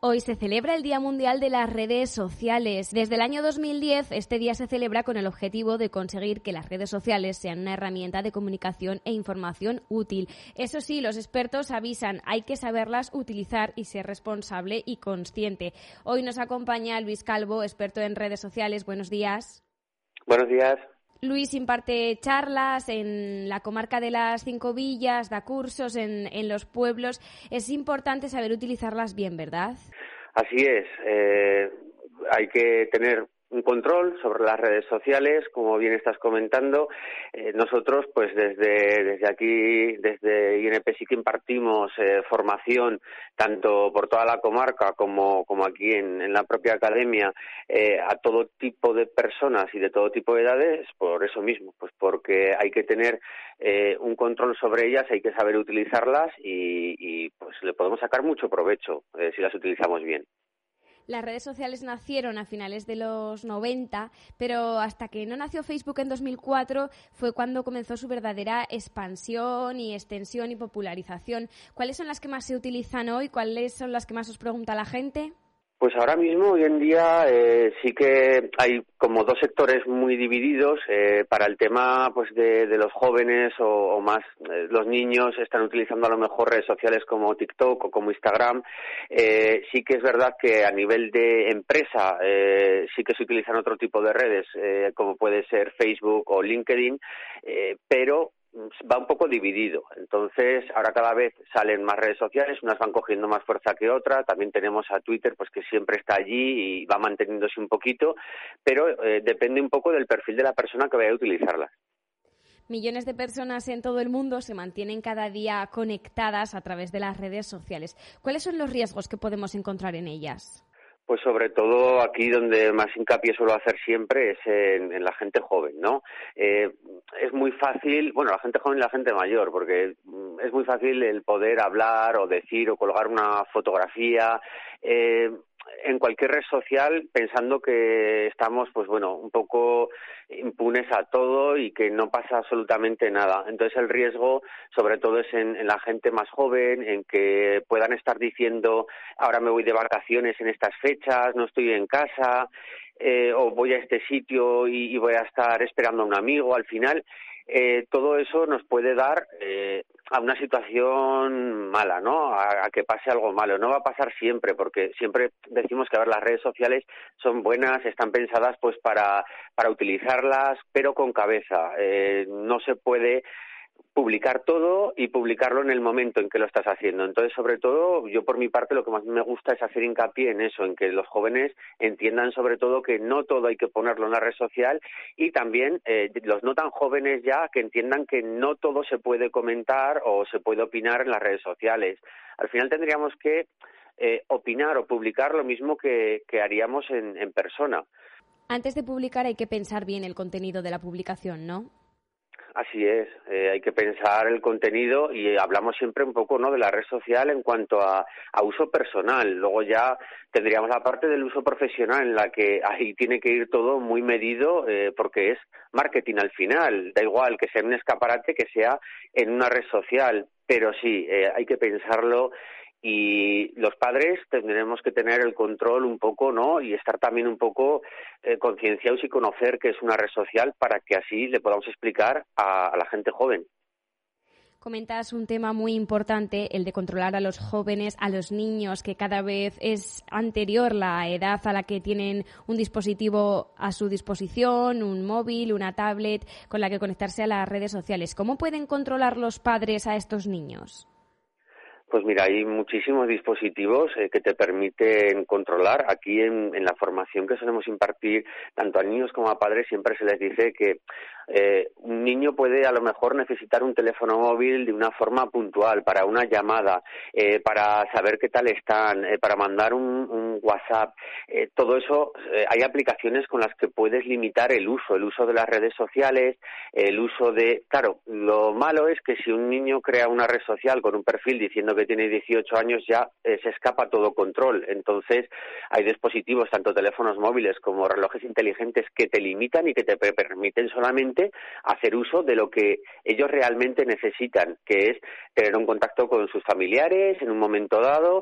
Hoy se celebra el Día Mundial de las Redes Sociales. Desde el año 2010, este día se celebra con el objetivo de conseguir que las redes sociales sean una herramienta de comunicación e información útil. Eso sí, los expertos avisan, hay que saberlas utilizar y ser responsable y consciente. Hoy nos acompaña Luis Calvo, experto en redes sociales. Buenos días. Buenos días. Luis imparte charlas en la comarca de las Cinco Villas, da cursos en los pueblos. Es importante saber utilizarlas bien, ¿verdad? Así es. Hay que tener un control sobre las redes sociales, como bien estás comentando. Nosotros, pues desde aquí, desde INP, sí que impartimos formación tanto por toda la comarca como aquí en la propia academia a todo tipo de personas y de todo tipo de edades, por eso mismo, pues porque hay que tener un control sobre ellas, hay que saber utilizarlas y pues le podemos sacar mucho provecho si las utilizamos bien. Las redes sociales nacieron a finales de los 90, pero hasta que no nació Facebook en 2004 fue cuando comenzó su verdadera expansión y extensión y popularización. ¿Cuáles son las que más se utilizan hoy? ¿Cuáles son las que más os pregunta la gente? Pues ahora mismo, hoy en día, sí que hay como dos sectores muy divididos. Para el tema pues de los jóvenes o más los niños están utilizando a lo mejor redes sociales como TikTok o como Instagram. Sí que es verdad que a nivel de empresa sí que se utilizan otro tipo de redes, como puede ser Facebook o LinkedIn, pero va un poco dividido. Entonces, ahora cada vez salen más redes sociales, unas van cogiendo más fuerza que otras. También tenemos a Twitter, pues que siempre está allí y va manteniéndose un poquito, pero depende un poco del perfil de la persona que vaya a utilizarlas. Millones de personas en todo el mundo se mantienen cada día conectadas a través de las redes sociales. ¿Cuáles son los riesgos que podemos encontrar en ellas? Pues sobre todo aquí donde más hincapié suelo hacer siempre es en la gente joven, ¿no? Es muy fácil, bueno, la gente joven y la gente mayor, porque es muy fácil el poder hablar o decir o colgar una fotografía en cualquier red social pensando que estamos, pues bueno, un poco impunes a todo y que no pasa absolutamente nada. Entonces el riesgo sobre todo es en la gente más joven, en que puedan estar diciendo ahora me voy de vacaciones en estas fechas, no estoy en casa, o voy a este sitio y voy a estar esperando a un amigo. Al final todo eso nos puede dar a una situación mala, ¿no? A que pase algo malo. No va a pasar siempre, porque siempre decimos que, a ver, las redes sociales son buenas, están pensadas pues para utilizarlas, pero con cabeza. No se puede publicar todo y publicarlo en el momento en que lo estás haciendo. Entonces, sobre todo, yo por mi parte lo que más me gusta es hacer hincapié en eso, en que los jóvenes entiendan sobre todo que no todo hay que ponerlo en la red social y también los no tan jóvenes ya que entiendan que no todo se puede comentar o se puede opinar en las redes sociales. Al final tendríamos que opinar o publicar lo mismo que haríamos en persona. Antes de publicar hay que pensar bien el contenido de la publicación, ¿no? Así es, hay que pensar el contenido y hablamos siempre un poco, ¿no?, de la red social en cuanto a uso personal. Luego ya tendríamos la parte del uso profesional en la que ahí tiene que ir todo muy medido porque es marketing al final. Da igual que sea en un escaparate que sea en una red social, pero sí, hay que pensarlo. Y los padres tendremos que tener el control un poco, ¿no? Y estar también un poco concienciados y conocer qué es una red social para que así le podamos explicar a la gente joven. Comentas un tema muy importante, el de controlar a los jóvenes, a los niños, que cada vez es anterior la edad a la que tienen un dispositivo a su disposición, un móvil, una tablet, con la que conectarse a las redes sociales. ¿Cómo pueden controlar los padres a estos niños? Pues mira, hay muchísimos dispositivos que te permiten controlar. Aquí en la formación que solemos impartir, tanto a niños como a padres, siempre se les dice que un niño puede a lo mejor necesitar un teléfono móvil de una forma puntual, para una llamada, para saber qué tal están, para mandar un WhatsApp. Todo eso, hay aplicaciones con las que puedes limitar el uso de las redes sociales, el uso de... Claro, lo malo es que si un niño crea una red social con un perfil diciendo que tiene 18 años ya se escapa todo control. Entonces hay dispositivos, tanto teléfonos móviles como relojes inteligentes, que te limitan y que te permiten solamente hacer uso de lo que ellos realmente necesitan, que es tener un contacto con sus familiares en un momento dado.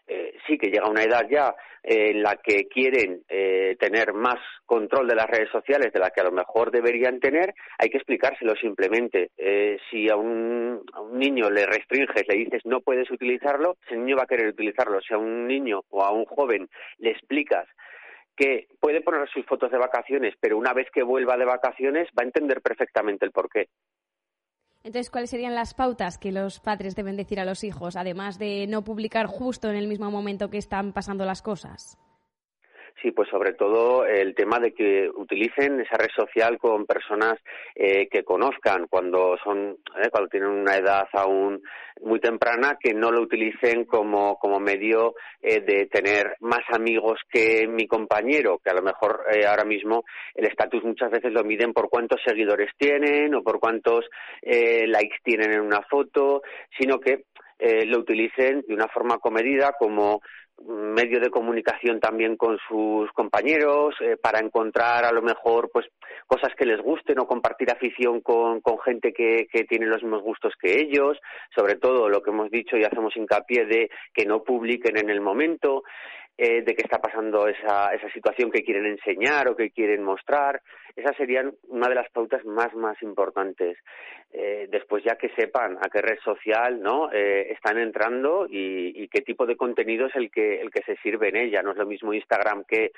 sí que llega una edad ya en la que quieren tener más control de las redes sociales de la que a lo mejor deberían tener, hay que explicárselo simplemente. Si a un niño le restringes, le dices no puedes utilizarlo, ese niño va a querer utilizarlo. Si a un niño o a un joven le explicas que puede poner sus fotos de vacaciones, pero una vez que vuelva de vacaciones va a entender perfectamente el porqué. Entonces, ¿cuáles serían las pautas que los padres deben decir a los hijos, además de no publicar justo en el mismo momento que están pasando las cosas? Sí, pues sobre todo el tema de que utilicen esa red social con personas que conozcan cuando tienen una edad aún muy temprana, que no lo utilicen como medio de tener más amigos que mi compañero, que a lo mejor ahora mismo el estatus muchas veces lo miden por cuántos seguidores tienen o por cuántos likes tienen en una foto, sino que lo utilicen de una forma comedida como medio de comunicación también con sus compañeros, para encontrar a lo mejor pues cosas que les gusten o compartir afición con gente que tiene los mismos gustos que ellos, sobre todo lo que hemos dicho y hacemos hincapié de que no publiquen en el momento, de que está pasando esa situación que quieren enseñar o que quieren mostrar. Esas serían una de las pautas más importantes. Después ya que sepan a qué red social están entrando y qué tipo de contenido es el que se sirve en ella. No es lo mismo Instagram, que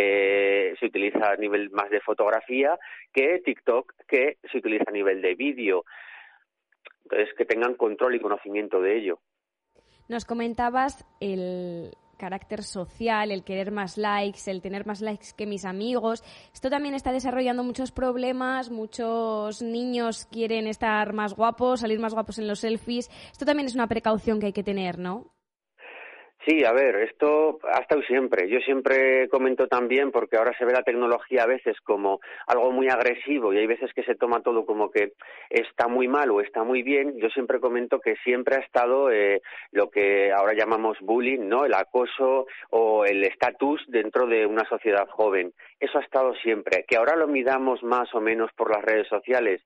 se utiliza a nivel más de fotografía, que TikTok, que se utiliza a nivel de vídeo. Entonces, que tengan control y conocimiento de ello. Nos comentabas el carácter social, el querer más likes, el tener más likes que mis amigos. Esto también está desarrollando muchos problemas, muchos niños quieren estar más guapos, salir más guapos en los selfies. Esto también es una precaución que hay que tener, ¿no? Sí, a ver, esto ha estado siempre. Yo siempre comento también, porque ahora se ve la tecnología a veces como algo muy agresivo y hay veces que se toma todo como que está muy mal o está muy bien. Yo siempre comento que siempre ha estado lo que ahora llamamos bullying, ¿no? El acoso o el estatus dentro de una sociedad joven. Eso ha estado siempre. Que ahora lo midamos más o menos por las redes sociales,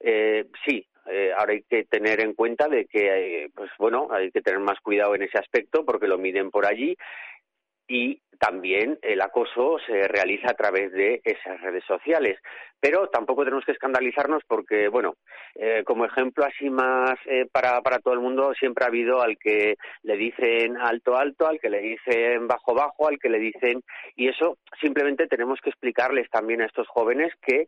sí. Ahora hay que tener en cuenta de que, hay que tener más cuidado en ese aspecto porque lo miden por allí, y también el acoso se realiza a través de esas redes sociales. Pero tampoco tenemos que escandalizarnos porque, como ejemplo así más para todo el mundo, siempre ha habido al que le dicen alto, alto, al que le dicen bajo, bajo, al que le dicen... Y eso simplemente tenemos que explicarles también a estos jóvenes que,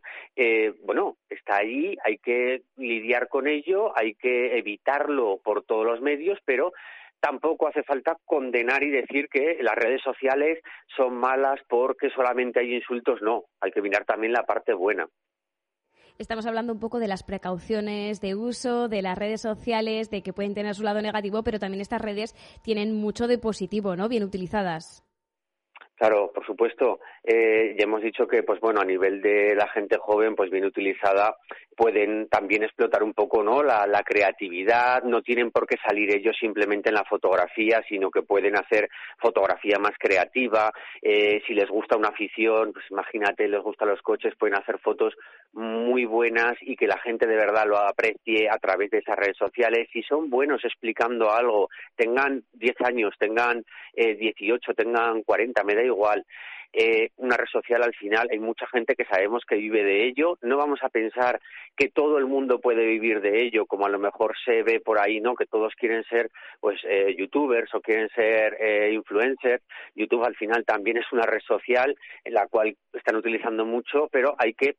está ahí, hay que lidiar con ello, hay que evitarlo por todos los medios, pero tampoco hace falta condenar y decir que las redes sociales son malas porque solamente hay insultos. No, hay que mirar también la parte buena. Estamos hablando un poco de las precauciones de uso de las redes sociales, de que pueden tener su lado negativo, pero también estas redes tienen mucho de positivo, ¿no? Bien utilizadas. Claro, por supuesto. Ya hemos dicho que, a nivel de la gente joven, pues bien utilizada, pueden también explotar un poco, ¿no? La creatividad. No tienen por qué salir ellos simplemente en la fotografía, sino que pueden hacer fotografía más creativa. Si les gusta una afición, pues imagínate, les gustan los coches, pueden hacer fotos muy buenas y que la gente de verdad lo aprecie a través de esas redes sociales. Si son buenos explicando algo, tengan 10 años, tengan 18, tengan 40, me da igual. Una red social, al final hay mucha gente que sabemos que vive de ello. No vamos a pensar que todo el mundo puede vivir de ello, como a lo mejor se ve por ahí, ¿no? Que todos quieren ser youtubers o quieren ser influencers. YouTube al final también es una red social en la cual están utilizando mucho, pero hay que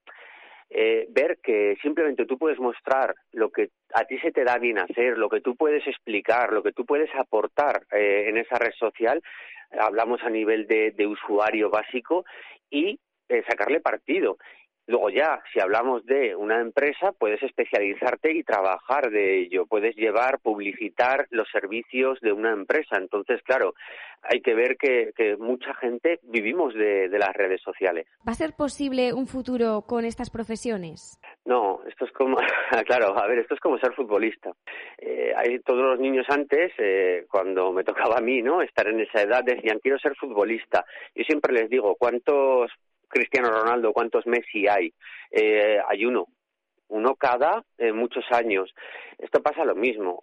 ver que simplemente tú puedes mostrar lo que a ti se te da bien hacer, lo que tú puedes explicar, lo que tú puedes aportar en esa red social. Hablamos a nivel de usuario básico y sacarle partido. Luego ya, si hablamos de una empresa, puedes especializarte y trabajar de ello. Puedes publicitar los servicios de una empresa. Entonces, claro, hay que ver que mucha gente vivimos de las redes sociales. ¿Va a ser posible un futuro con estas profesiones? No, esto es como, claro, esto es como ser futbolista. Hay todos los niños antes, cuando me tocaba a mí, ¿no?, estar en esa edad, decían, quiero ser futbolista. Yo siempre les digo, ¿cuántos Cristiano Ronaldo, cuántos Messi hay? Hay uno uno cada muchos años. Esto pasa lo mismo.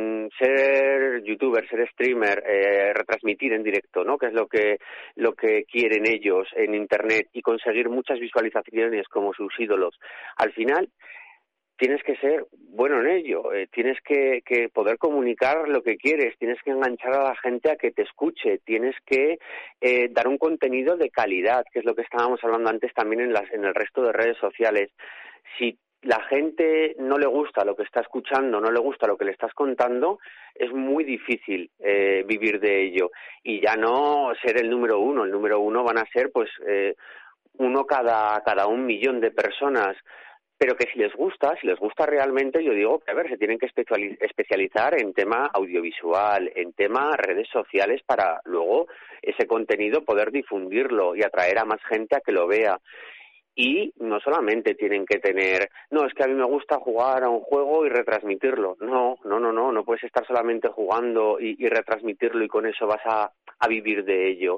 Ser youtuber, ser streamer, retransmitir en directo, ¿no? Que es lo que quieren ellos en Internet, y conseguir muchas visualizaciones como sus ídolos. Al final tienes que ser bueno en ello, tienes que poder comunicar lo que quieres, tienes que enganchar a la gente a que te escuche, tienes que dar un contenido de calidad, que es lo que estábamos hablando antes también en el resto de redes sociales. Si la gente no le gusta lo que está escuchando, no le gusta lo que le estás contando, es muy difícil vivir de ello. Y ya no ser el número uno. El número uno van a ser pues uno cada 1 millón de personas. Pero que si les gusta realmente, yo digo que, a ver, se tienen que especializar en tema audiovisual, en tema redes sociales, para luego ese contenido poder difundirlo y atraer a más gente a que lo vea. Y no solamente tienen que tener, no, es que a mí me gusta jugar a un juego y retransmitirlo. No puedes estar solamente jugando y retransmitirlo y con eso vas a vivir de ello.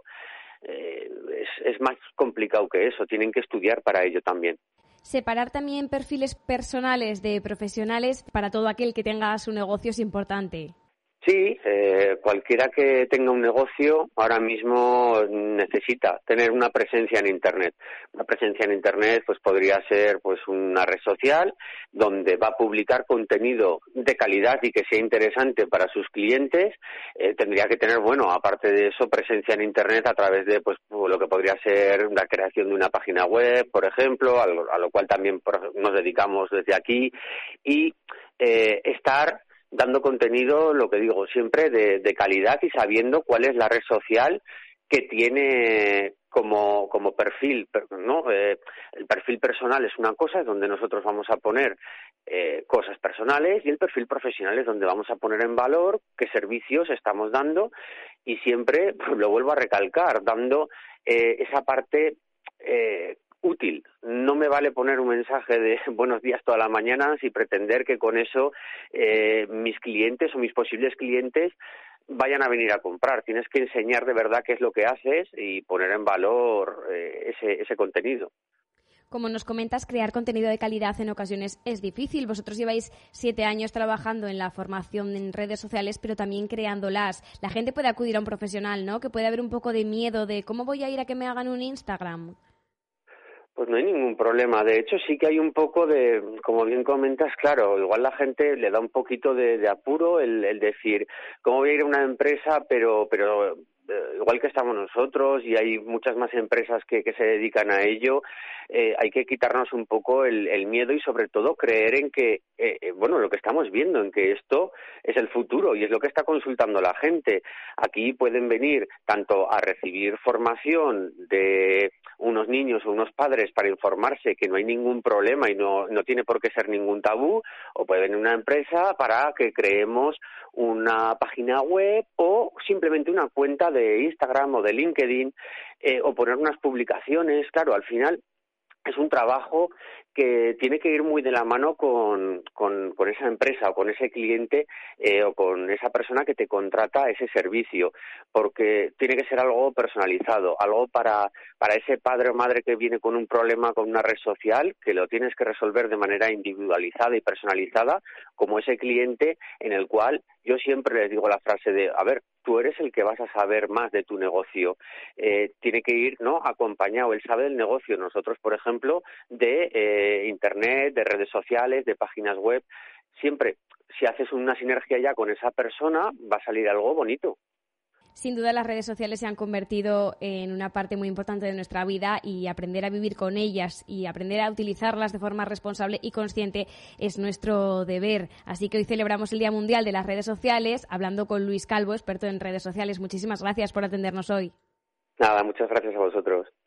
Es más complicado que eso, tienen que estudiar para ello también. Separar también perfiles personales de profesionales para todo aquel que tenga su negocio es importante. Sí, cualquiera que tenga un negocio ahora mismo necesita tener una presencia en Internet. Una presencia en Internet pues podría ser pues una red social donde va a publicar contenido de calidad y que sea interesante para sus clientes. Tendría que tener, bueno, aparte de eso, presencia en Internet a través de pues lo que podría ser la creación de una página web, por ejemplo, a lo cual también nos dedicamos desde aquí, y estar dando contenido, lo que digo siempre, de calidad, y sabiendo cuál es la red social que tiene como perfil, ¿no? El perfil personal es una cosa, es donde nosotros vamos a poner cosas personales, y el perfil profesional es donde vamos a poner en valor qué servicios estamos dando, y siempre, pues, lo vuelvo a recalcar, dando esa parte útil. No me vale poner un mensaje de buenos días todas las mañanas y pretender que con eso mis clientes o mis posibles clientes vayan a venir a comprar. Tienes que enseñar de verdad qué es lo que haces y poner en valor ese contenido. Como nos comentas, crear contenido de calidad en ocasiones es difícil. Vosotros lleváis 7 años trabajando en la formación en redes sociales, pero también creándolas. La gente puede acudir a un profesional, ¿no? Que puede haber un poco de miedo de ¿cómo voy a ir a que me hagan un Instagram? Pues no hay ningún problema. De hecho, sí que hay un poco de, como bien comentas, claro, igual la gente le da un poquito de apuro el decir, ¿cómo voy a ir a una empresa? Pero igual que estamos nosotros, y hay muchas más empresas que se dedican a ello, hay que quitarnos un poco el miedo, y sobre todo creer en que, lo que estamos viendo, en que esto es el futuro y es lo que está consultando la gente. Aquí pueden venir tanto a recibir formación de unos niños o unos padres para informarse, que no hay ningún problema y no tiene por qué ser ningún tabú, o puede venir una empresa para que creemos una página web o simplemente una cuenta de Instagram o de LinkedIn, o poner unas publicaciones. Claro, al final es un trabajo que tiene que ir muy de la mano con esa empresa o con ese cliente o con esa persona que te contrata ese servicio, porque tiene que ser algo personalizado, algo para ese padre o madre que viene con un problema con una red social, que lo tienes que resolver de manera individualizada y personalizada, como ese cliente en el cual yo siempre les digo la frase de, a ver, tú eres el que vas a saber más de tu negocio. Tiene que ir, ¿no?, acompañado. Él sabe del negocio. Nosotros, por ejemplo, de Internet, de redes sociales, de páginas web. Siempre, si haces una sinergia ya con esa persona, va a salir algo bonito. Sin duda, las redes sociales se han convertido en una parte muy importante de nuestra vida, y aprender a vivir con ellas y aprender a utilizarlas de forma responsable y consciente es nuestro deber. Así que hoy celebramos el Día Mundial de las Redes Sociales, hablando con Luis Calvo, experto en redes sociales. Muchísimas gracias por atendernos hoy. Nada, muchas gracias a vosotros.